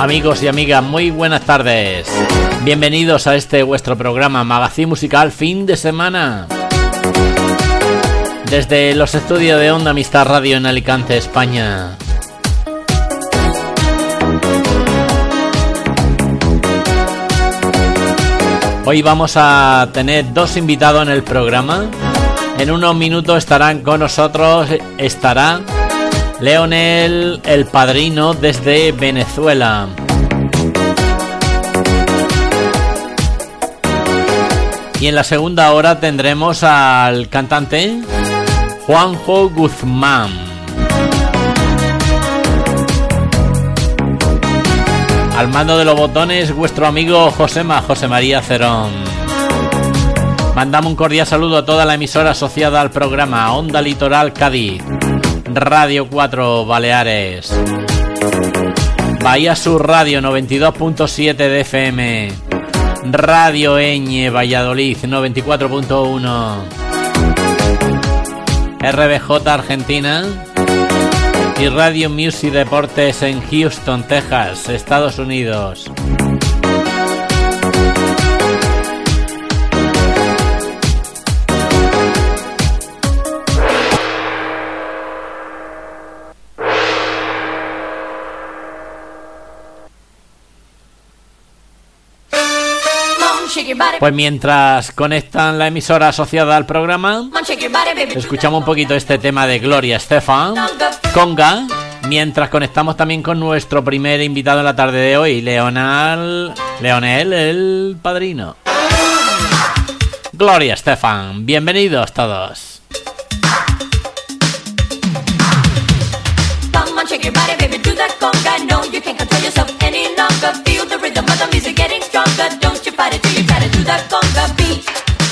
Amigos y amigas, muy buenas tardes. Bienvenidos a este vuestro programa Magazín Musical Fin de Semana. Desde los estudios de Onda Amistad Radio en Alicante, España. Hoy vamos a tener dos invitados en el programa. En unos minutos estarán con nosotros, estará Leonel el Padrino desde Venezuela. Y en la segunda hora tendremos al cantante Juanjo Guzmán. Al mando de los botones, vuestro amigo José María Cerón. Mandamos un cordial saludo a toda la emisora asociada al programa Onda Litoral Cádiz, Radio 4 Baleares, Bahía Sur Radio 92.7 de FM, Radio Eñe Valladolid 94.1, RBJ Argentina y Radio Music Deportes en Houston, Texas, Estados Unidos. Pues mientras conectan la emisora asociada al programa, escuchamos un poquito este tema de Gloria Estefan, Conga, mientras conectamos también con nuestro primer invitado en la tarde de hoy, Leonel el Padrino. Gloria Estefan, bienvenidos todos. Come on, shake your body, baby, do that conga. No, you can't control yourself any longer. Feel the rhythm of the music getting stronger. Don't you fight it till you try to do that conga beat.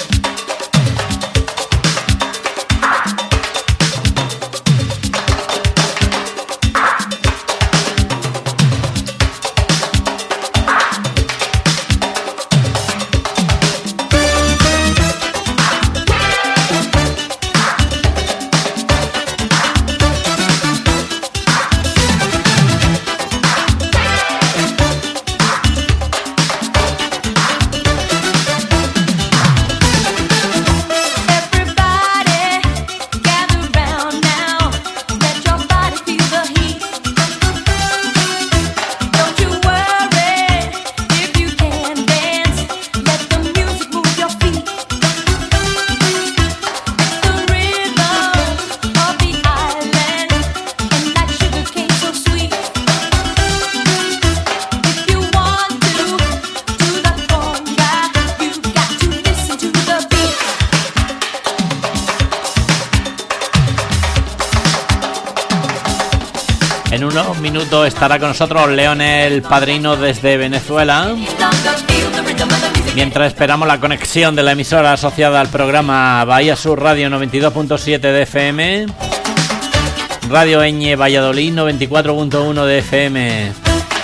En unos minutos estará con nosotros Leonel el Padrino desde Venezuela. Mientras esperamos la conexión de la emisora asociada al programa Bahía Sur Radio 92.7 de FM, Radio Eñe Valladolid 94.1 de FM.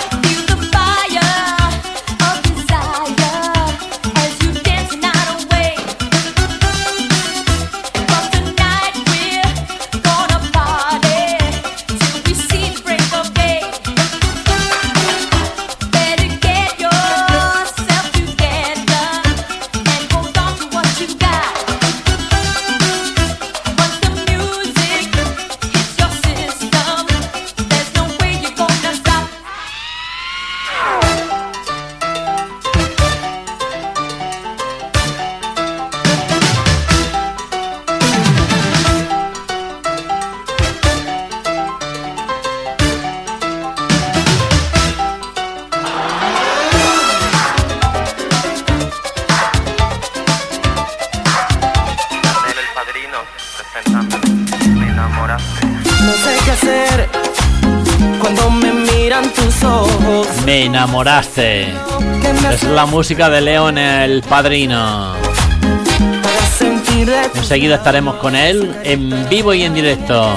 Me enamoraste. Es la música de Leonel el Padrino. Enseguida estaremos con él en vivo y en directo.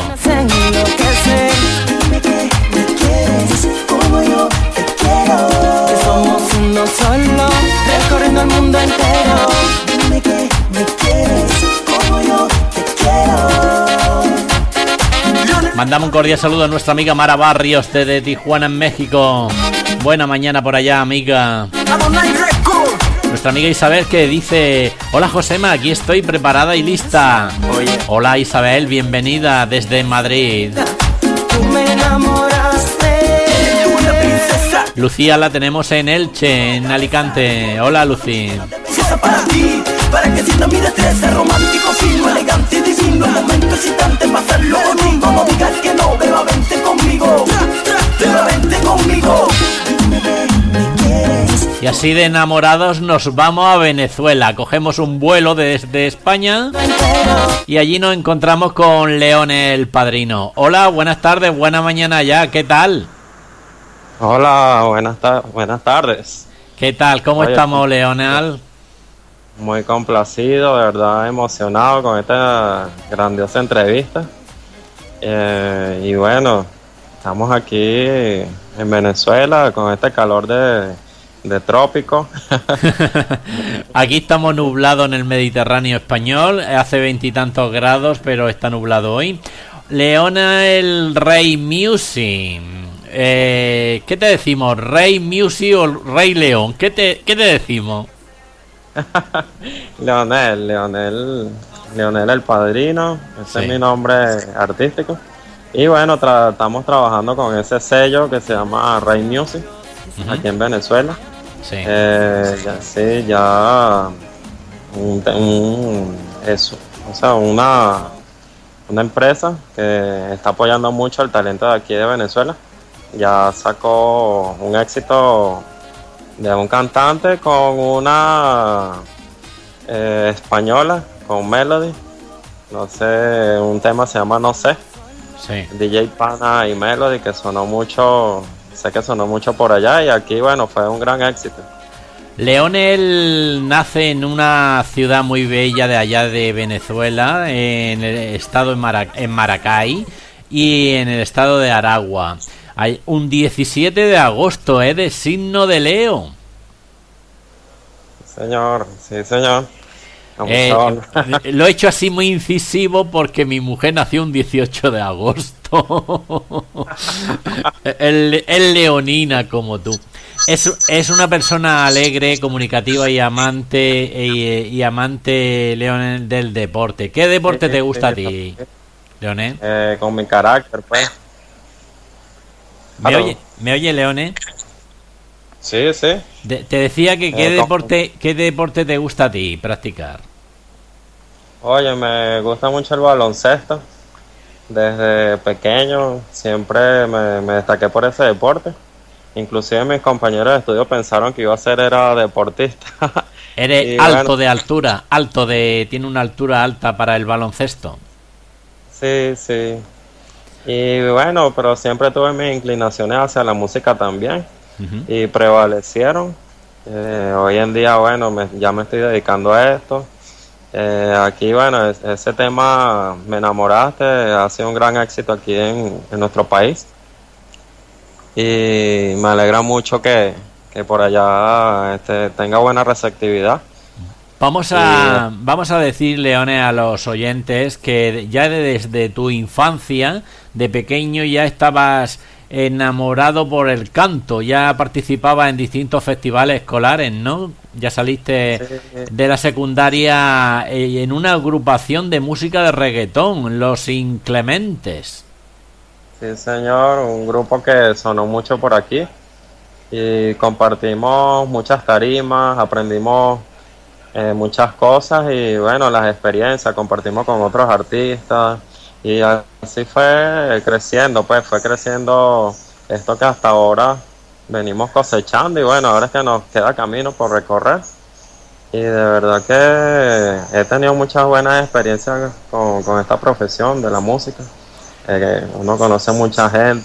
Somos uno solo, recorriendo el mundo entero. Dime que me quieres como yo te quiero. Mandamos un cordial saludo a nuestra amiga Mara Barrios desde Tijuana, en México. Buena mañana por allá, amiga. Nuestra amiga Isabel que dice: hola Josema, aquí estoy preparada y lista. Oye. Hola Isabel, bienvenida desde Madrid. Tú me enamoraste. Una princesa. Lucía la tenemos en Elche, en Alicante. Hola Lucy. Princesa para ti, para que sientas mi destreza. Romántico, fino, elegante y divino. El momento excitante para hacerlo contigo. No digas que no, beba, vente conmigo. Beba, vente conmigo. Dime que me quieres. Y así de enamorados nos vamos a Venezuela. Cogemos un vuelo desde España Entero. y allí nos encontramos con León el Padrino. Hola, buenas tardes, buena mañana ya. ¿Qué tal? Hola, buenas tardes. ¿Qué tal? ¿Cómo Oye, estamos, Leonel? Muy complacido, de verdad emocionado con esta grandiosa entrevista. Y bueno, estamos aquí en Venezuela con este calor de trópico. Aquí estamos nublados en el Mediterráneo español. Hace 20 y tantos grados, pero está nublado hoy. Leona el Rey Music. ¿Qué te decimos? ¿Rey Music o Rey León? ¿Qué te decimos? Leonel el Padrino, ese Sí. es mi nombre artístico. Y bueno, estamos trabajando con ese sello que se llama Rey Music, Ujú. aquí en Venezuela. Sí. Una empresa que está apoyando mucho el talento de aquí de Venezuela. Ya sacó un éxito de un cantante con una española, con Melody. No sé, un tema se llama No sé. Sí. DJ Pana y Melody, que sonó mucho, sé que sonó mucho por allá y aquí, bueno, fue un gran éxito. Leonel nace en una ciudad muy bella de allá de Venezuela, en el estado en Maracay y en el estado de Aragua. Hay un 17 de agosto, de signo de Leo. Señor, sí, señor. Lo he hecho así muy incisivo porque mi mujer nació un 18 de agosto. Es leonina como tú. Es una persona alegre, comunicativa y amante Leonel del deporte. ¿Qué deporte te gusta a ti, Leonel? Con mi carácter, pues. ¿Me oye, Leonel? Sí, sí. Te decía que ¿qué deporte te gusta a ti practicar? Oye, me gusta mucho el baloncesto. Desde pequeño siempre me destaqué por ese deporte. Inclusive mis compañeros de estudio pensaron que iba a ser era deportista. Eres Y alto bueno, de altura, tiene una altura alta para el baloncesto. sí, sí. Y bueno, pero siempre tuve mis inclinaciones hacia la música también. Ujú. Y prevalecieron. Hoy en día, bueno, ya me estoy dedicando a esto. Aquí, bueno, ese tema Me enamoraste ha sido un gran éxito aquí en nuestro país. Y me alegra mucho que por allá tenga buena receptividad. Vamos a decir, Leone, a los oyentes que ya desde tu infancia, de pequeño, ya estabas enamorado por el canto, ya participabas en distintos festivales escolares, ¿no? Ya saliste de la secundaria en una agrupación de música de reggaetón, Los Inclementes. Sí, señor, un grupo que sonó mucho por aquí y compartimos muchas tarimas, aprendimos muchas cosas y bueno, las experiencias, compartimos con otros artistas y así fue creciendo esto que hasta ahora venimos cosechando y bueno, ahora es que nos queda camino por recorrer y de verdad que he tenido muchas buenas experiencias con esta profesión de la música. Uno conoce mucha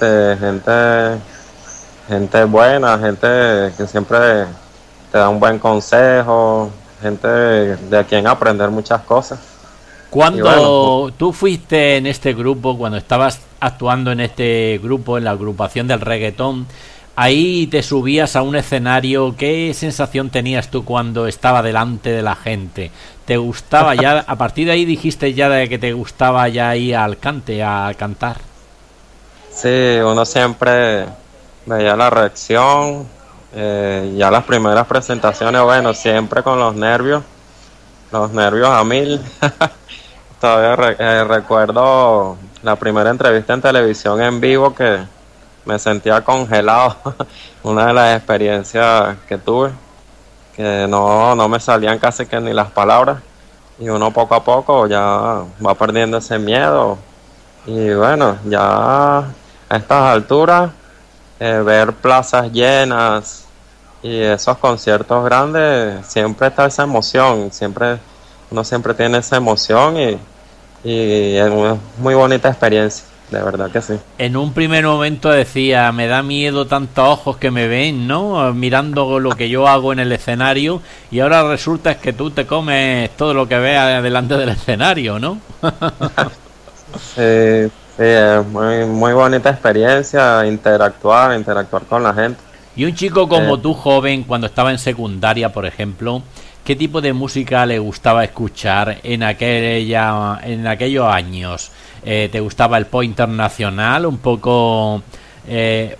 gente buena, gente que siempre te da un buen consejo, gente de quien aprender muchas cosas. Cuando Y bueno, tú fuiste en este grupo, cuando estabas actuando en este grupo, en la agrupación del reggaetón, ahí te subías a un escenario, ¿qué sensación tenías tú cuando estaba delante de la gente? ¿Te gustaba ya, a partir de ahí dijiste ya de que te gustaba ya ir al cante, a cantar? sí, uno siempre veía la reacción, ya las primeras presentaciones, bueno, siempre con los nervios a mil. Todavía recuerdo la primera entrevista en televisión en vivo que me sentía congelado. Una de las experiencias que tuve, que no me salían casi que ni las palabras, y uno poco a poco ya va perdiendo ese miedo. Y bueno, ya a estas alturas, ver plazas llenas y esos conciertos grandes, siempre está esa emoción, uno siempre tiene esa emoción, y es muy bonita experiencia, de verdad que sí. En un primer momento decía, me da miedo tantos ojos que me ven, ¿no? Mirando lo que yo hago en el escenario, y ahora resulta es que tú te comes todo lo que veas delante del escenario, ¿no? Sí, es muy bonita experiencia, interactuar con la gente. Y un chico como tú, joven, cuando estaba en secundaria, por ejemplo, ¿qué tipo de música le gustaba escuchar en aquellos años? ¿Te gustaba el pop internacional, un poco el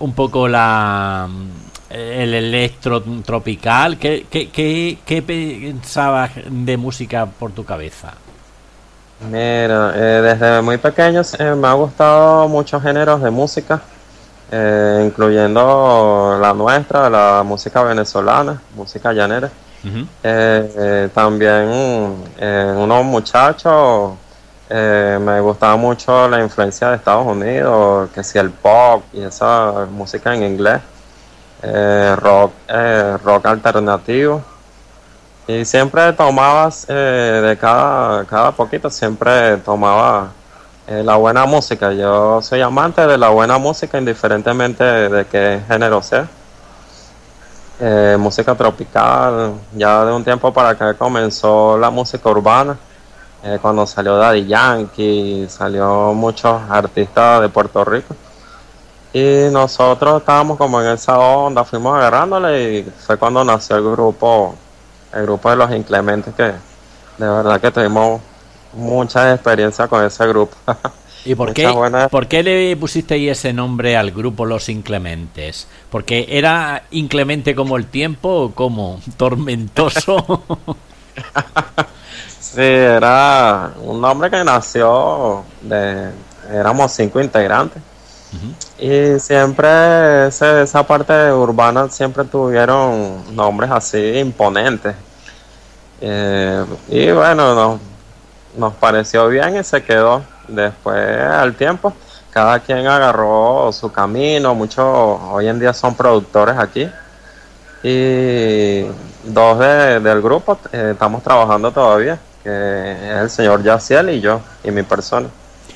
electro tropical? ¿Qué pensabas de música por tu cabeza? Mira, desde muy pequeño me ha gustado muchos géneros de música, incluyendo la nuestra, la música venezolana, música llanera. Uh-huh. También unos muchachos, me gustaba mucho la influencia de Estados Unidos, que si el pop y esa música en inglés, rock alternativo. Y siempre tomabas, de cada poquito, siempre tomaba la buena música. Yo soy amante de la buena música, indiferentemente de qué género sea. Música tropical, ya de un tiempo para acá comenzó la música urbana, cuando salió Daddy Yankee, salió muchos artistas de Puerto Rico, y nosotros estábamos como en esa onda, fuimos agarrándole, y fue cuando nació el grupo de Los Inclementes, que de verdad que tuvimos mucha experiencia con ese grupo. ¿Y por qué le pusisteis ese nombre al grupo Los Inclementes? ¿Porque era inclemente como el tiempo o como tormentoso? Sí, era un nombre que nació éramos 5 integrantes. Uh-huh. Y siempre esa parte urbana siempre tuvieron nombres así imponentes. Y bueno, nos pareció bien y se quedó. Después, al tiempo, cada quien agarró su camino. Muchos hoy en día son productores aquí, y dos del grupo estamos trabajando todavía, que es el señor Yaciel y yo, y mi persona.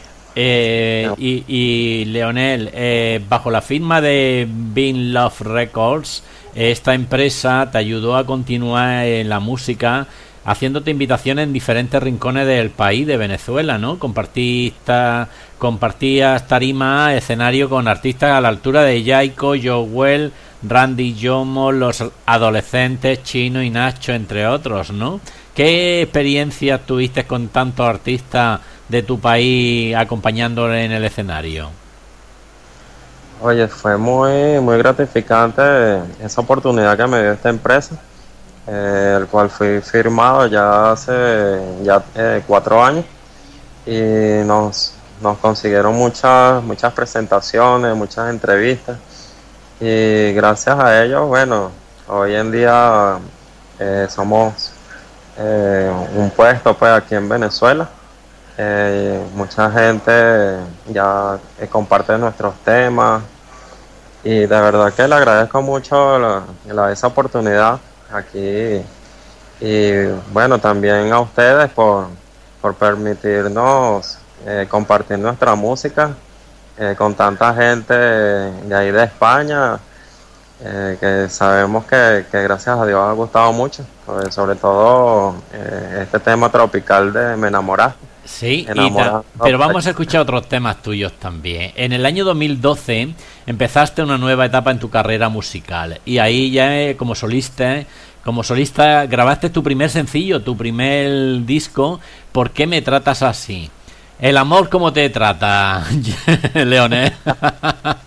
Y Leonel, bajo la firma de Being Love Records, esta empresa te ayudó a continuar en la música, haciéndote invitaciones en diferentes rincones del país, de Venezuela, ¿no? Compartías tarima, escenario con artistas a la altura de Yaiko, Joel, Randy Yomo, Los Adolescentes, Chino y Nacho, entre otros, ¿no? ¿Qué experiencias tuviste con tantos artistas de tu país acompañándole en el escenario? Oye, fue muy gratificante esa oportunidad que me dio esta empresa, el cual fui firmado ya hace 4 años, y nos consiguieron muchas presentaciones, muchas entrevistas, y gracias a ellos, bueno, hoy en día somos un puesto pues aquí en Venezuela. Mucha gente ya comparte nuestros temas, y de verdad que le agradezco mucho esa oportunidad aquí, y bueno, también a ustedes por permitirnos compartir nuestra música con tanta gente de ahí de España, que sabemos que gracias a Dios ha gustado mucho, sobre todo este tema tropical de Me Enamoraste. Sí, pero vamos a escuchar otros temas tuyos también. En el año 2012 empezaste una nueva etapa en tu carrera musical, y ahí ya como solista grabaste tu primer sencillo, tu primer disco, ¿Por qué me tratas así? ¿El amor cómo te trata, Leonel?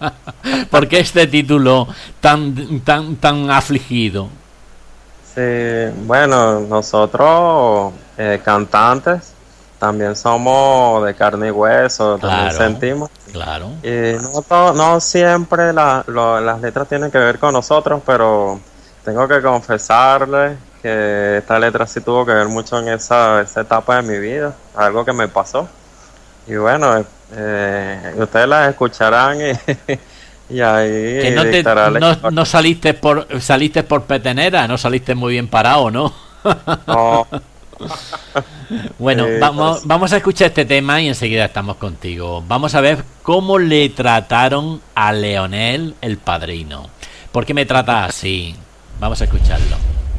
¿Por qué este título tan afligido? Sí, bueno, nosotros cantantes también somos de carne y hueso, también Claro. sentimos. Claro. Y no siempre las letras tienen que ver con nosotros, pero tengo que confesarles que esta letra sí tuvo que ver mucho en esa etapa de mi vida, algo que me pasó. Y bueno, ustedes las escucharán y ahí Que dictará la historia. no saliste por petenera, no saliste muy bien parado, ¿no? No. Bueno, Sí, vamos a escuchar este tema y enseguida estamos contigo. Vamos a ver cómo le trataron a Leonel, el padrino. ¿Por qué me trata así? Vamos a escucharlo.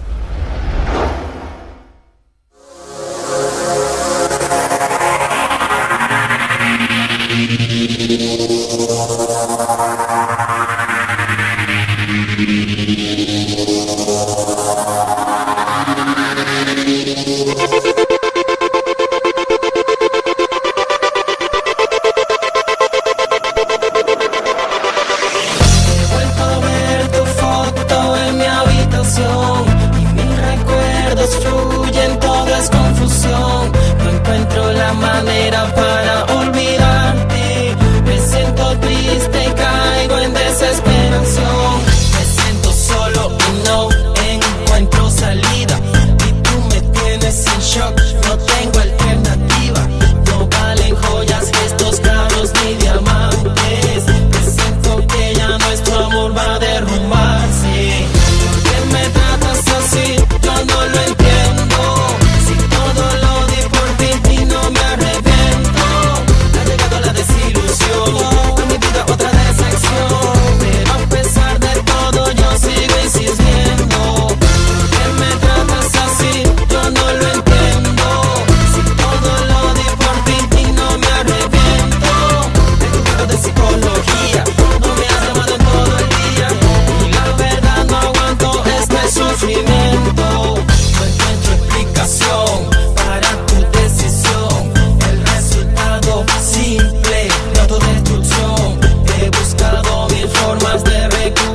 He vuelto a ver tu foto en mi habitación y mis recuerdos fluyen, todo es confusión. No encuentro la manera para olvidarte. Me siento triste y caigo en desesperación. Me siento solo y no encuentro salida. Y tú me tienes en shock, no tengo alternativa. No valen joyas, gestos caros ni diamantes. Me siento que ya nuestro amor va a derrumbarse. ¿Por qué me tratas así? Yo no lo entiendo. Si todo lo di por ti y no me arrepiento. Ha llegado la desilusión, a mi vida otra decepción. Pero a pesar de todo yo sigo insistiendo. ¿Por qué me tratas así? Yo no lo entiendo. Si todo lo di por ti y no me arrepiento. Estudio de psicología, no me has llamado en todo el día. Y la verdad no aguanto este sufrimiento. No encuentro explicación para tu decisión. El resultado simple de autodestrucción. He buscado mil formas de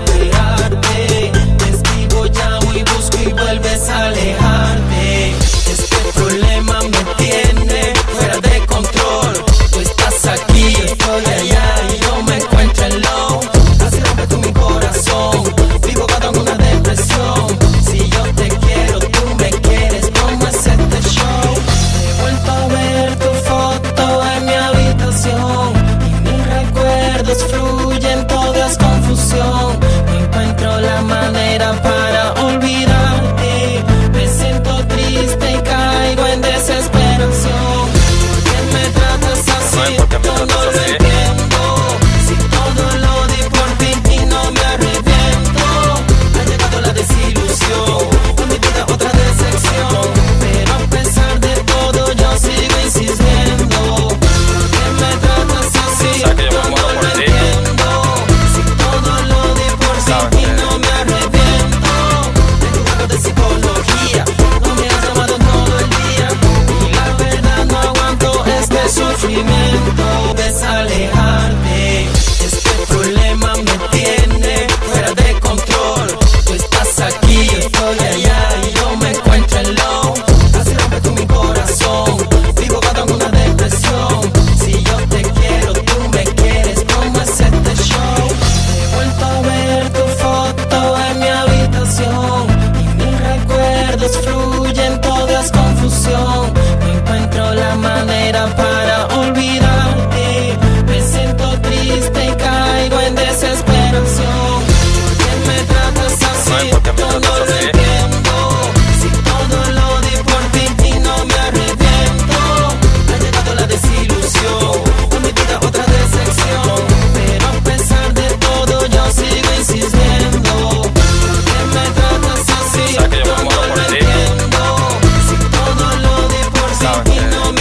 recuperarte. Te escribo, llamo y busco y vuelves a alejarte. Este problema me tiene fuera de control. Tú estás aquí, yo estoy allá y yo me encuentro en low. Así rompe tú mi corazón, vivo cada una depresión. Si yo te quiero, tú me quieres, ¿cómo es este show? He vuelto a ver tu foto en mi habitación y mis recuerdos fluyen, todo es confusión. No encuentro la manera para olvidarte. Me siento triste y caigo en desesperación. ¿Por qué me tratas así? Yo no lo entiendo. Si todo lo di por ti y no me arrepiento. Ha llegado la desilusión, a mi vida otra decepción. Pero a pesar de todo yo sigo insistiendo. ¿Por qué me tratas así? ¿Sabes que yo me Yo muero no por lo ti? entiendo. Si todo lo di por ¿Sabes ti y que- no me arrepiento. Estudio de psicología, no me has llamado en todo el día. Y la verdad no aguanto este sufrimiento. Ves a alejarte. Este problema me tiene fuera de control. Tú estás aquí, yo estoy allá y yo me encuentro en low. Así rompe tú mi corazón, vivo cada una depresión. Si yo te quiero, tú me quieres, ¿cómo es este show? He vuelto a ver tu foto en mi habitación y mis recuerdos fluyen, todo es confusión. No encuentro la manera para olvidarte. Me siento triste y caigo en desesperación. ¿Por qué me tratas así? ¿Por qué me Yo no tratas lo así? entiendo. Si todo lo di por ti y no me arrepiento. Ha llegado la desilusión, a mi vida otra decepción. Pero a pesar de todo yo sigo insistiendo. ¿Por qué me tratas así? ¿Sabes que yo me Yo muero no por lo ti? entiendo. Si todo lo di por ¿Sabes ti y que- no me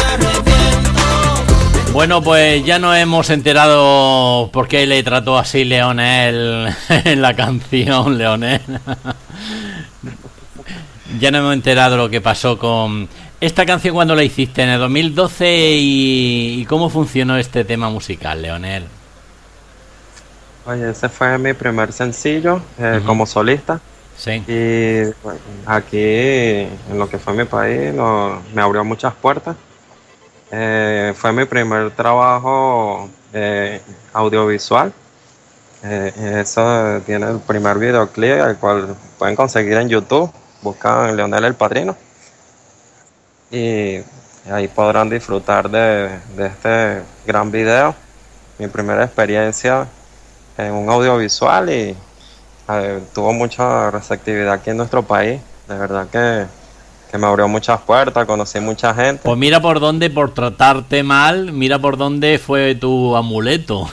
arrepiento. Bueno, pues ya nos hemos enterado por qué le trató así Leonel en la canción, Leonel. Ya nos hemos enterado lo que pasó con esta canción cuando la hiciste en el 2012 y cómo funcionó este tema musical, Leonel. Oye, ese fue mi primer sencillo como solista. Sí. Y bueno, aquí, en lo que fue mi país, me abrió muchas puertas. Fue mi primer trabajo audiovisual. Eso tiene el primer videoclip, el cual pueden conseguir en YouTube. Buscan Leonel el Padrino. Y ahí podrán disfrutar de este gran video. Mi primera experiencia en un audiovisual y tuvo mucha receptividad aquí en nuestro país. De verdad que me abrió muchas puertas, conocí mucha gente. Pues mira por dónde, por tratarte mal, mira por dónde fue tu amuleto.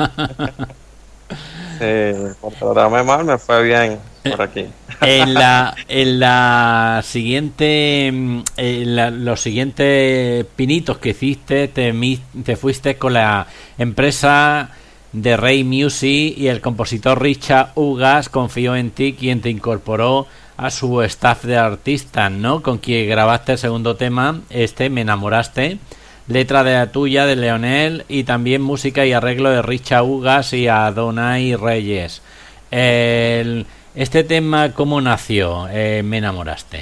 Sí, por tratarme mal me fue bien por aquí. En la siguiente, los siguientes pinitos que hiciste, te fuiste con la empresa de Rey Music y el compositor Richard Ugas confió en ti, quien te incorporó a su staff de artistas, ¿no? Con quien grabaste el segundo tema, Me Enamoraste, letra de la tuya, de Leonel, y también música y arreglo de Richard Ugas y Adonai Reyes. Este tema, ¿cómo nació? Me Enamoraste.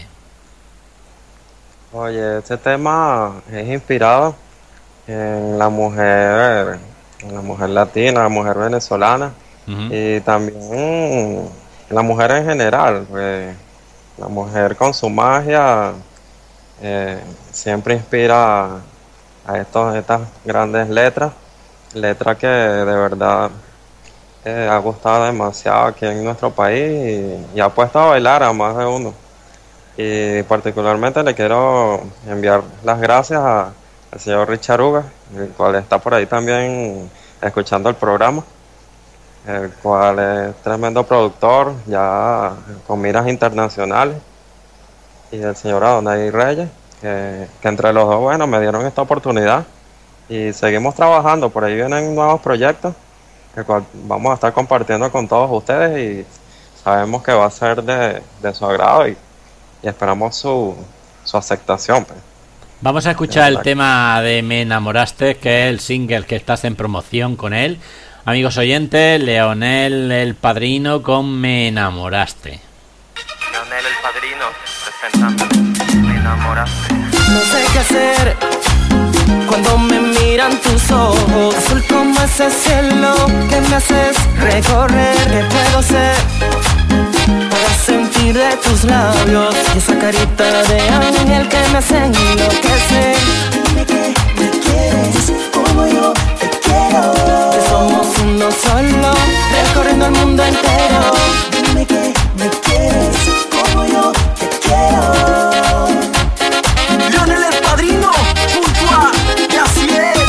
Oye, este tema es inspirado en la mujer latina, la mujer venezolana, y también la mujer en general, pues, la mujer con su magia siempre inspira a estas grandes letras que de verdad ha gustado demasiado aquí en nuestro país y ha puesto a bailar a más de uno. Y particularmente le quiero enviar las gracias al señor Richard Ugas, el cual está por ahí también escuchando el programa, el cual es tremendo productor, ya con miras internacionales, y el señor Adonai Reyes, que entre los dos, bueno, me dieron esta oportunidad y seguimos trabajando. Por ahí vienen nuevos proyectos, el cual vamos a estar compartiendo con todos ustedes y sabemos que va a ser de su agrado y esperamos su aceptación, pues. Vamos a escuchar el tema de Me Enamoraste, que es el single que estás en promoción con él. Amigos oyentes, Leonel el Padrino con Me Enamoraste. Leonel el Padrino presentando Me Enamoraste. No sé qué hacer cuando me miran tus ojos, azul como ese cielo que me haces recorrer. ¿Qué puedo ser para sentir de tus labios y esa carita de ángel que me hace enloquecer? Dime que me quieres como yo te quiero, que somos uno solo, recorriendo el mundo entero. Dime que me quieres como yo te quiero. Leonel el Padrino, junto a Yaciel,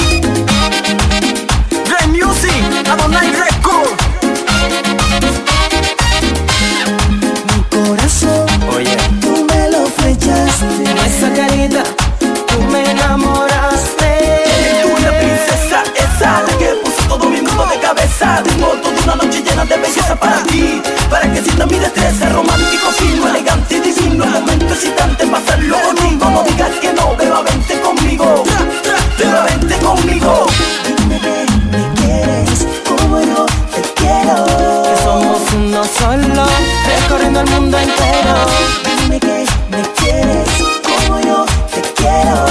Rey Music, Adonai Record. Mi corazón, Oye, tú me lo flechaste, con esa carita tú me enamoraste. Eres tú la princesa esa, la que puso todo mi mundo de cabeza. Tengo toda una noche llena de belleza para ti, para que sientas mi destreza. Romántico, fino, elegante y divino, el momento excitante, pasarlo contigo. No digas que no, beba, vente conmigo, beba, vente conmigo. Dime que me quieres como yo te quiero, que somos uno solo, recorriendo el mundo entero. Dime que me quieres como yo te quiero.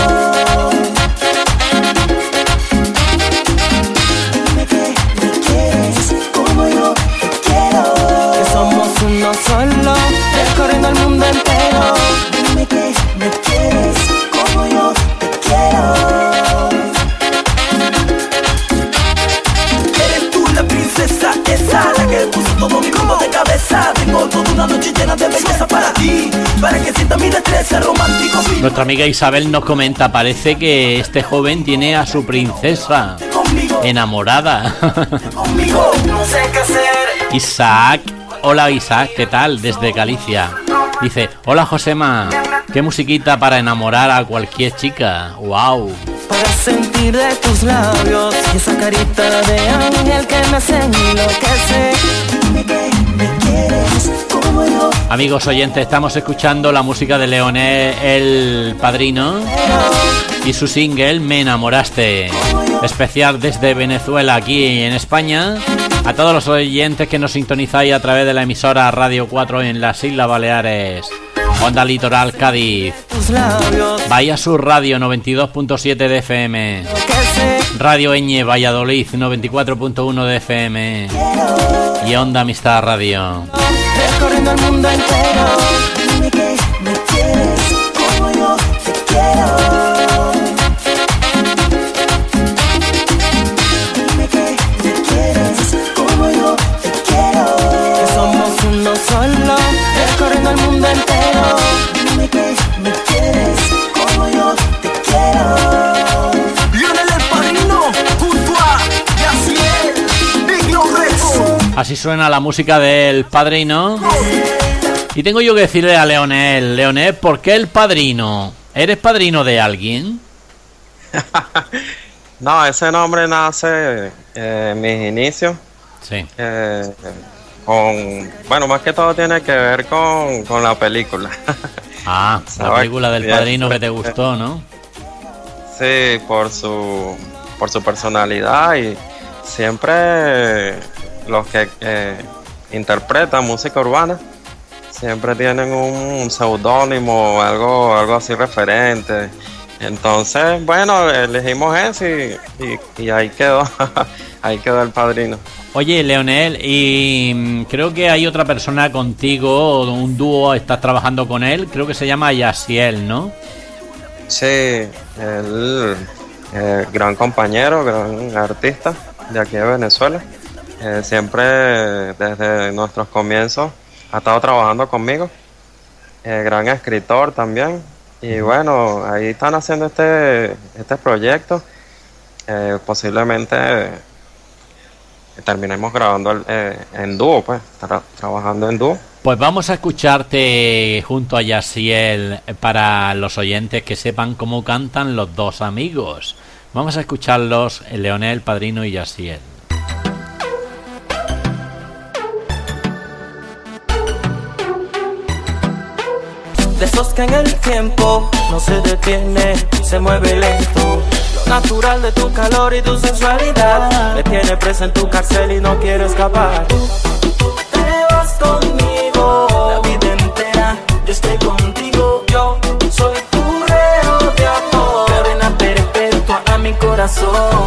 Dime que me quieres como yo te quiero, que somos uno solo, recorriendo el mundo entero. Dime que me quieres como yo te quiero. Eres tú la princesa esa, la que puso todo mi mundo de cabeza. Tengo toda una noche llena de belleza para ti, para que sientas mi destreza. Romántico, fino, Nuestra amiga Isabel nos comenta, parece que este joven tiene a su princesa conmigo, enamorada. conmigo. No sé qué hacer. Isaac, hola Isaac, ¿qué tal? Desde Galicia. Dice, hola Josema, qué musiquita para enamorar a cualquier chica. Wow. Para sentir de tus labios y esa carita de ángel que me hace enloquecer. Dime que me quieres como yo Amigos oyentes, estamos escuchando la música de Leonel el Padrino y su single Me Enamoraste, especial desde Venezuela aquí en España, A todos los oyentes que nos sintonizáis a través de la emisora Radio 4 en las Islas Baleares, Onda Litoral Cádiz, Bahía Sur Radio 92.7 de FM, Radio Eñe Valladolid 94.1 de FM y Onda Amistad Radio. Recorriendo el mundo entero, dime que me quieres como yo te quiero. Dime que me quieres como yo te quiero. Que somos uno solo, recorriendo el mundo entero. Dime que me quieres como yo te quiero. Lionel el Padrino, junto a Yaciel, Big Lorenzo. Así suena la música del Padrino. Y tengo yo que decirle a Leonel, Leonel, ¿por qué el Padrino? ¿Eres padrino de alguien? No, ese nombre nace en mis inicios. Sí. Bueno, más que todo tiene que ver con la película. Ah, la película del Padrino que te gustó, ¿no? Sí, por su personalidad, y siempre los que interpretan música urbana siempre tienen un seudónimo o algo así referente. Entonces, bueno, elegimos ese y ahí quedó. Ahí quedó el Padrino. Oye, Leonel, y creo que hay otra persona contigo, un dúo, estás trabajando con él, creo que se llama Yaciel, ¿no? Sí, él, gran compañero, gran artista de aquí de Venezuela. Siempre desde nuestros comienzos ha estado trabajando conmigo. Gran escritor también. Y bueno, ahí están haciendo este proyecto. Posiblemente terminemos grabando en dúo, pues, trabajando en dúo. Pues vamos a escucharte junto a Yaciel para los oyentes que sepan cómo cantan los dos amigos. Vamos a escucharlos, Leonel, Padrino y Yaciel. De esos que en el tiempo no se detiene, se mueve lento. Lo natural de tu calor y tu sensualidad me tiene presa en tu cárcel y no quiero escapar. Te vas conmigo la vida entera, yo estoy contigo. Yo soy tu reo de amor, cadena perpetua a mi corazón.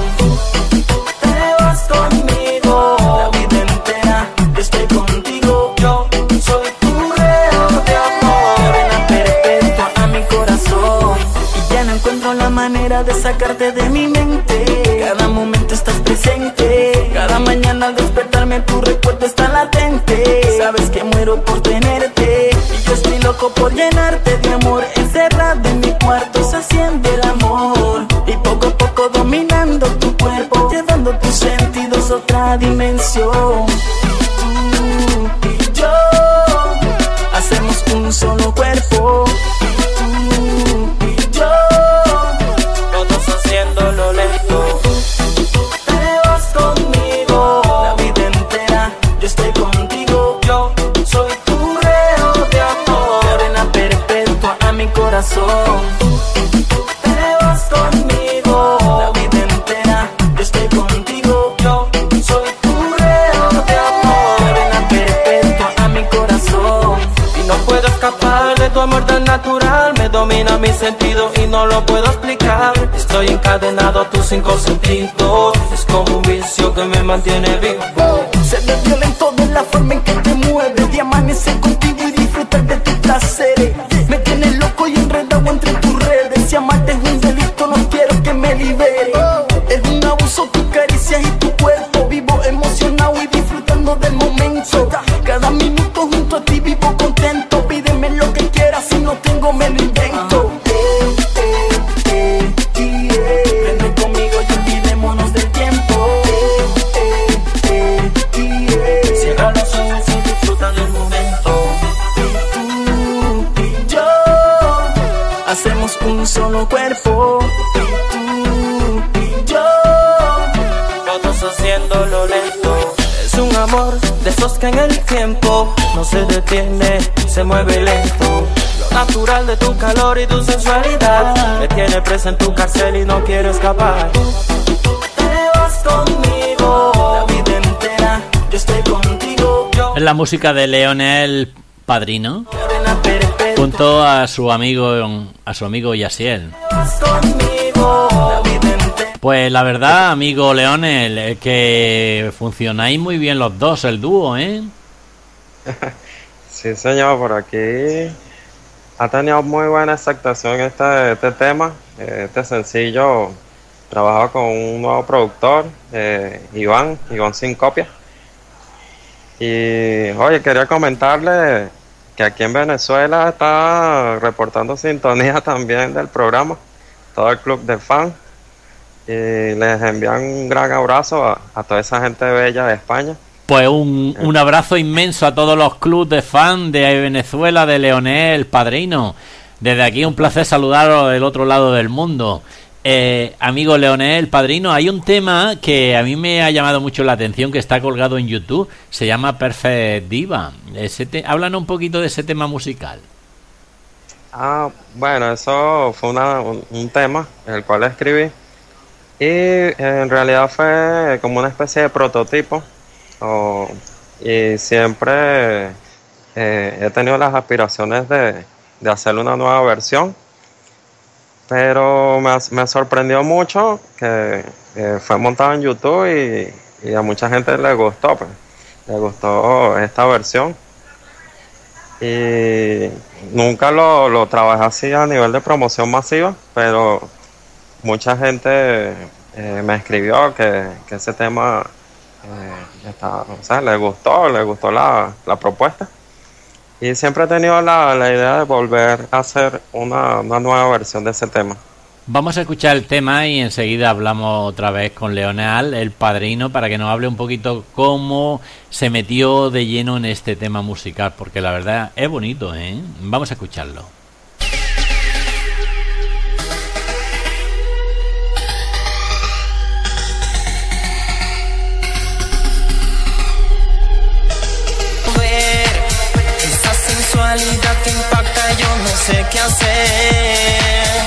Te vas conmigo la vida entera, yo estoy contigo. Yo soy tu reo de amor, cadena perpetua a mi corazón. Y ya no encuentro la manera de sacarte de mi mente. Cada momento estás presente, cada mañana al despertarme tu recuerdo está latente. Sabes que muero por tenerte y yo estoy loco por llenarte de amor. Encerrado en mi cuarto haciendo el amor y poco a poco dominando tu cuerpo, llevando tus sentidos a otra dimensión. Tú y yo hacemos un solo cuerpo. Tú y yo, todos haciéndolo lento. Te vas conmigo la vida entera, yo estoy contigo. Yo soy tu reo de amor, cadena perpetua a mi corazón. Te vas conmigo la vida entera, yo estoy contigo. Yo soy tu reo de amor, cadena perpetua a mi corazón. Y no puedo escapar de tu amor tan natural, me domina mi sentido y no lo puedo explicar. Estoy encadenado a tus 5 sentidos, es como un vicio que me mantiene vivo. Se ve violento de la forma en que te mueves, de amanecer contigo y disfrutar de tus placeres. Me tienes loco y enredado entre tus redes, si amarte es un delito no quiero que me libere. Es un abuso tus caricias y tu cuerpo, vivo emocionado y disfrutando del momento. Cada minuto junto a ti vivo contento, pídeme lo que quieras, si no tengo me lo invento. Vente conmigo y olvidémonos del tiempo. Cierra los ojos y disfruta del momento. Tú y yo hacemos un solo cuerpo. Tú y yo, todos haciéndolo lento. Es un amor de esos que en el tiempo no se detiene, se mueve lento. Lo natural de tu calor y tu sensualidad me tiene presa en tu cárcel y no quiero escapar. Te vas conmigo la vida entera, la música de Leonel Padrino junto a su amigo Yaciel. Pues la verdad, amigo Leonel, que funcionáis muy bien los dos, el dúo, ¿eh? Sí, señor, por aquí ha tenido muy buena aceptación este tema, este sencillo. Trabajo con un nuevo productor, Iván Sin Copia. Y oye, quería comentarle que aquí en Venezuela está reportando sintonía también del programa, todo el club de fans. Y les envían un gran abrazo a toda esa gente bella de España. Pues un abrazo inmenso a todos los clubes de fans de Venezuela, de Leonel Padrino. Desde aquí un placer saludaros del otro lado del mundo. Amigo Leonel Padrino, hay un tema que a mí me ha llamado mucho la atención, que está colgado en YouTube, se llama Perfect Diva. Háblanos un poquito de ese tema musical. Bueno, eso fue un tema el cual escribí y en realidad fue como una especie de prototipo, y siempre he tenido las aspiraciones de hacer una nueva versión. Pero me sorprendió mucho que fue montado en YouTube y a mucha gente le gustó, pues. Le gustó esta versión. Y nunca lo trabajé así a nivel de promoción masiva, pero mucha gente me escribió que ese tema le gustó la propuesta. Y siempre he tenido la idea de volver a hacer una nueva versión de ese tema. Vamos a escuchar el tema y enseguida hablamos otra vez con Leonel, el Padrino, para que nos hable un poquito cómo se metió de lleno en este tema musical, porque la verdad es bonito, ¿eh? Vamos a escucharlo. Que impacta, yo no sé qué hacer.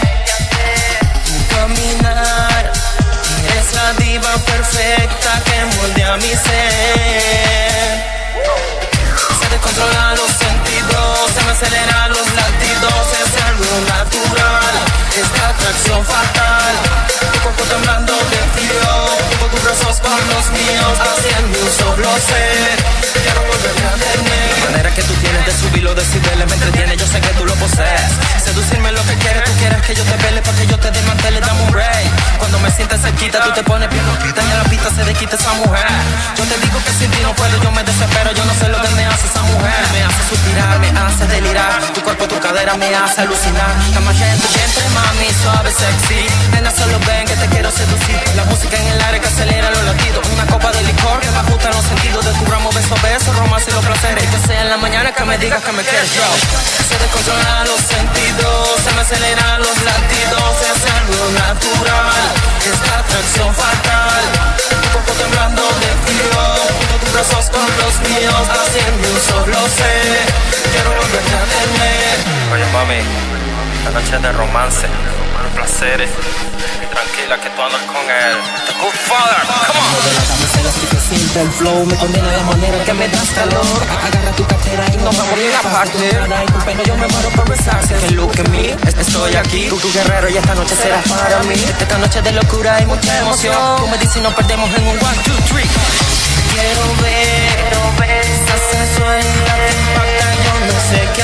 Caminar, eres la diva perfecta que moldea mi ser. Se descontrolan los sentidos, se me aceleran los latidos, es algo natural, esta atracción fatal. Tu cuerpo temblando de frío, tengo tus brazos con los míos, haciendo un solo ser. Quiero volverte a tener. La manera que tú tienes de subir los decibeles me entretiene, yo sé que tú lo posees. Seducirme lo que quieres, tú quieres que yo te vele para que yo te desmantele, dame un break. Cuando me sientes cerquita, tú te pones bien loquita y a la pista se desquita esa mujer. Yo te digo que sin ti no puedo, yo me desespero, yo no sé lo que me hace esa mujer. Me hace suspirar, me hace delirar, tu cuerpo, tu cadera me hace alucinar. La magia en tu vientre, mami, suave, sexy. Nena, solo ven que te quiero seducir. La música en el aire que acelera los latidos. Una copa de licor que me ajusta los sentidos. Descubramos beso a beso, romance y los placeres. Y que sea en la mañana que me digas que me quieres yo. Se descontrolan los sentidos, se me aceleran los latidos. Es algo natural, esta atracción fatal. Tu cuerpo temblando de frío, junto tus brazos con los míos, haciendo un solo ser. Quiero volverte a tener. Oye mami, esta noche es de romance, placeres. Y tranquila que tú andas con él. The Good Father, come on. De la camiseta así que siente el flow, me condena de manera que me das calor. Agarra tu cartera y no me voy a aparte. Y tu pelo yo me muero por besarse. Que look at me, estoy aquí, tu guerrero y esta noche será para mí. Esta noche de locura y mucha emoción. Tú me dices y nos perdemos en un 1, 2, 3. Quiero ver esa sensualidad que impacta, yo no sé qué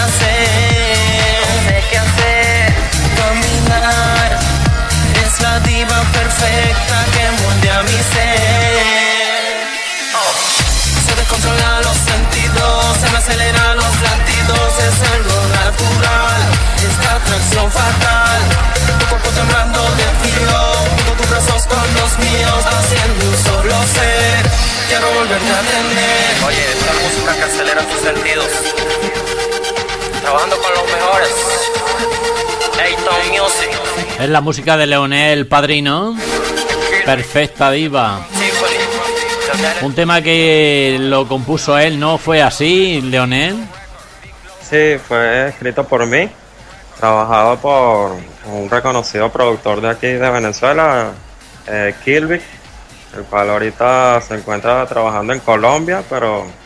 hacer. Caminar, es la diva perfecta que moldea mi ser. Se descontrolan los sentidos, se me aceleran los latidos, es algo natural, esta atracción fatal. Tu cuerpo temblando de frío, junto tus brazos con los míos, haciendo un solo ser. Quiero volverte a tener. Oye, esta es música que acelera tus sentidos. Trabajando con los mejores. Ayton Music. Es la música de Leonel Padrino, Perfecta Diva. Un tema que lo compuso él, ¿no fue así, Leonel? Sí, fue escrito por mí, trabajado por un reconocido productor de aquí de Venezuela, Kilby, el cual ahorita se encuentra trabajando en Colombia, pero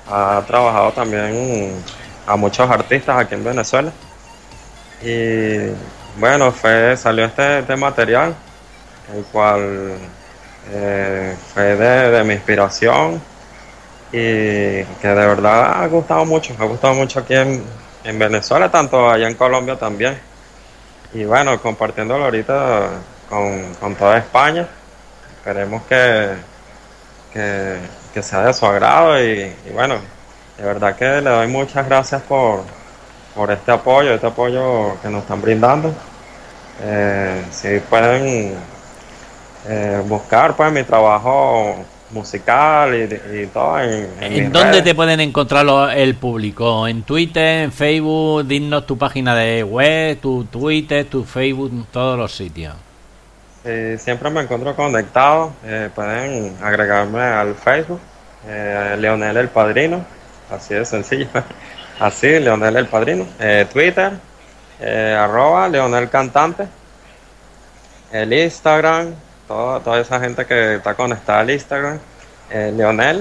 ha trabajado también a muchos artistas aquí en Venezuela. Y bueno, salió este material, el cual fue de mi inspiración y que de verdad ha gustado mucho aquí en Venezuela, tanto allá en Colombia también. Y bueno, compartiéndolo ahorita con toda España, esperemos que sea de su agrado y bueno, de verdad que le doy muchas gracias por este apoyo que nos están brindando. Si pueden buscar pues mi trabajo musical y todo ¿En dónde redes te pueden encontrar el público? ¿En Twitter, en Facebook? Dinos tu página de web, tu Twitter, tu Facebook, todos los sitios. Siempre me encuentro conectado. Pueden agregarme al Facebook, Leonel el Padrino, así de sencillo. Así, Leonel el Padrino. Twitter, @ Leonel Cantante. El Instagram, toda esa gente que está conectada al Instagram, Leonel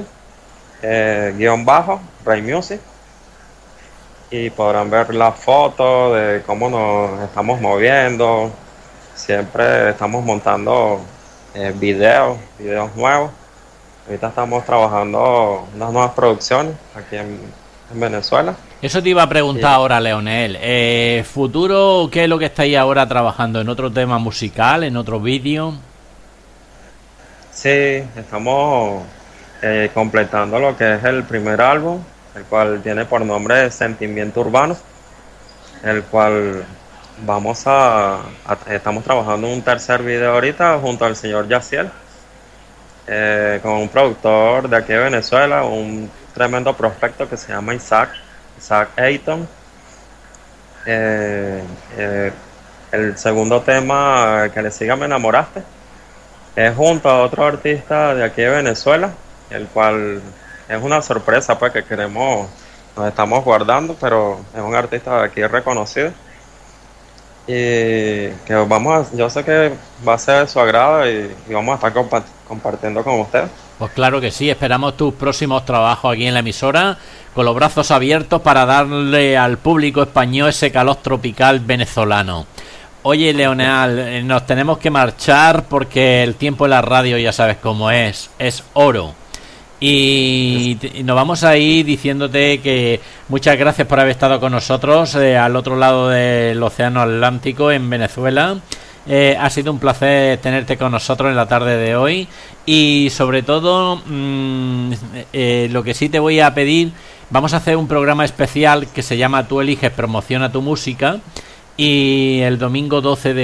_Ray Music, y podrán ver las fotos de cómo nos estamos moviendo. Siempre estamos montando videos nuevos. Ahorita estamos trabajando unas nuevas producciones aquí en Venezuela. Eso te iba a preguntar ahora, Leonel. ¿Futuro qué es lo que estáis ahora trabajando? ¿En otro tema musical? ¿En otro vídeo? Sí, estamos completando lo que es el primer álbum, el cual tiene por nombre Sentimiento Urbano, el cual estamos trabajando en un tercer video ahorita junto al señor Yaciel, con un productor de aquí de Venezuela, un tremendo prospecto que se llama Isaac Ayton. El segundo tema, que le siga Me Enamoraste, es junto a otro artista de aquí de Venezuela, el cual es una sorpresa pues que nos estamos guardando, pero es un artista de aquí reconocido y que yo sé que va a ser de su agrado y vamos a estar compartiendo con ustedes. Pues claro que sí, esperamos tus próximos trabajos aquí en la emisora con los brazos abiertos para darle al público español ese calor tropical venezolano. Oye, Leonel, nos tenemos que marchar porque el tiempo en la radio ya sabes cómo es oro. Y nos vamos a ir diciéndote que muchas gracias por haber estado con nosotros al otro lado del océano Atlántico en Venezuela. Ha sido un placer tenerte con nosotros en la tarde de hoy y sobre todo lo que sí te voy a pedir, vamos a hacer un programa especial que se llama Tú eliges, promociona tu música, y el domingo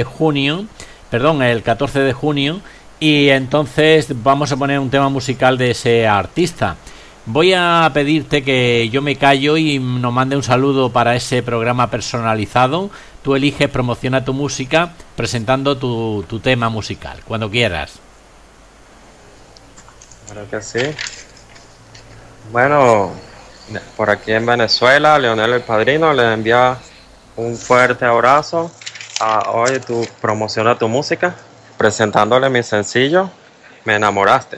el 14 de junio, y entonces vamos a poner un tema musical de ese artista. Voy a pedirte que yo me callo y nos mande un saludo para ese programa personalizado. Tú eliges, promociona tu música, presentando tu tema musical, cuando quieras. Claro que sí. Bueno, por aquí en Venezuela, Leonel el Padrino le envía un fuerte abrazo a Hoy Tú Promociona Tu Música, presentándole mi sencillo Me Enamoraste.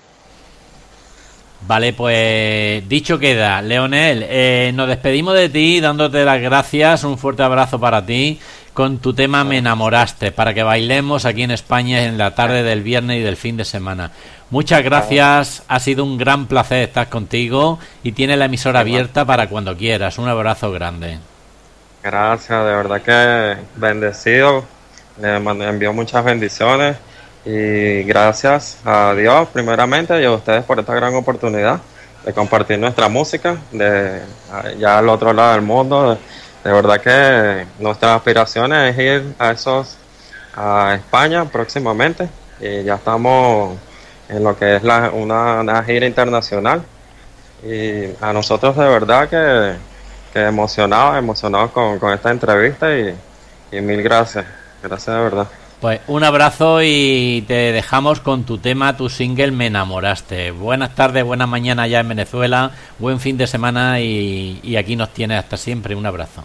Vale, pues dicho queda, Leonel, nos despedimos de ti dándote las gracias, un fuerte abrazo para ti con tu tema Me Enamoraste, para que bailemos aquí en España en la tarde del viernes y del fin de semana. Muchas gracias, ha sido un gran placer estar contigo y tienes la emisora abierta para cuando quieras. Un abrazo grande. Gracias, de verdad que bendecido, le envío muchas bendiciones. Y gracias a Dios primeramente y a ustedes por esta gran oportunidad de compartir nuestra música ya al otro lado del mundo. De verdad que nuestra aspiración es ir a España próximamente y ya estamos en lo que es una gira internacional, y a nosotros de verdad que emocionados con esta entrevista y mil gracias de verdad. Pues un abrazo y te dejamos con tu tema, tu single Me Enamoraste. Buenas tardes, buenas mañanas allá en Venezuela, buen fin de semana y aquí nos tienes hasta siempre. Un abrazo.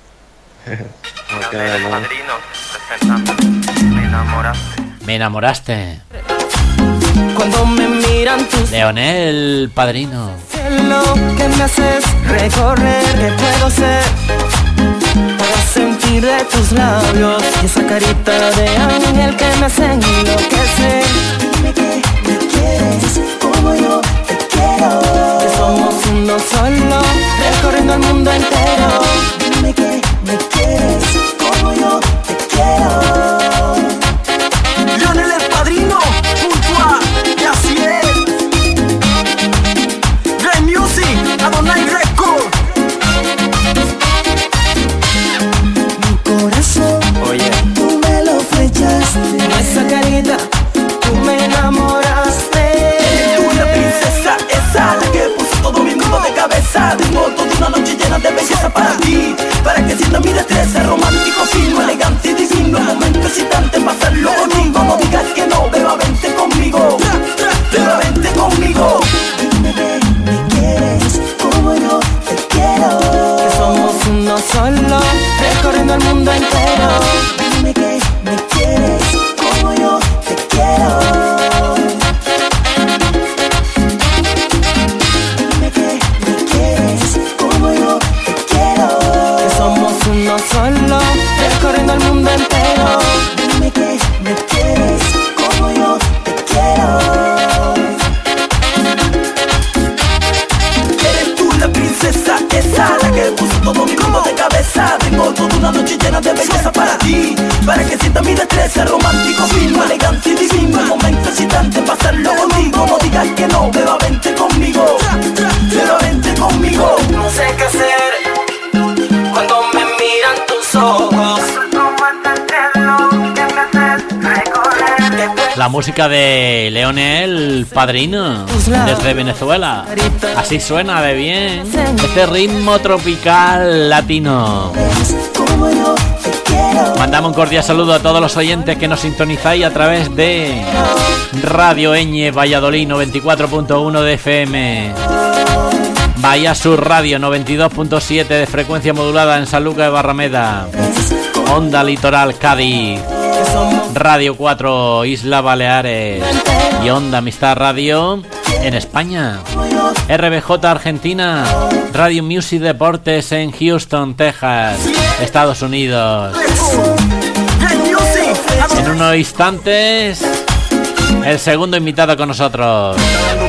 Okay, el Padrino, presentando Me Enamoraste. Me Enamoraste. Cuando me miran tus Leonel Padrino. solo que me haces recorrer. ¿Qué puedo ser para sentir de tus labios y esa carita de ángel que me hace enloquecer? Dime que me quieres como yo te quiero, que somos uno solo recorriendo el mundo entero. Dime que me quieres como yo te quiero. Lionel el Padrino, junto a Yaciel, Ray Music, Adonai Record. Mi corazón, Oye, tú me lo flechaste, con esa carita tú me enamoraste. Eres tú la princesa esa, la que puso todo mi mundo de cabeza. Tengo toda una noche llena de belleza para ti, para que sientas mi destreza. Romántico, fino, elegante y divino, momento excitante pasarlo contigo. No digas que no, beba, vente conmigo, beba, vente conmigo. Dime que me quieres como yo te quiero, que somos uno solo recorriendo el mundo entero. Dime que me quieres como yo te quiero. Dime que me quieres como yo te quiero, que somos uno solo recorriendo el mundo entero. Dime que me quieres como yo te quiero. Eres tú la princesa esa, la que puso todo mi mundo de cabeza. Tengo toda una noche llena de belleza para ti, para que sientas mi destreza. Romántico, fino, elegante y divino, momento excitante pasarlo contigo. No digas que no, beba, vente conmigo, beba, vente conmigo. No sé qué hacer cuando me miran tus ojos. La música de Lionel Padrino desde Venezuela. Así suena de bien este ritmo tropical latino. Como yo te quiero. Mandamos un cordial saludo a todos los oyentes que nos sintonizáis a través de Radio Eñe Valladolid 94.1 de FM, Bahía Sur Radio 92.7 de frecuencia modulada en San Lucas de Barrameda, Onda Litoral Cádiz, Radio 4 Isla Baleares y Onda Amistad Radio en España, RBJ Argentina, Radio Music Deportes en Houston, Texas, Estados Unidos. Ray Music, En unos instantes, el segundo invitado con nosotros.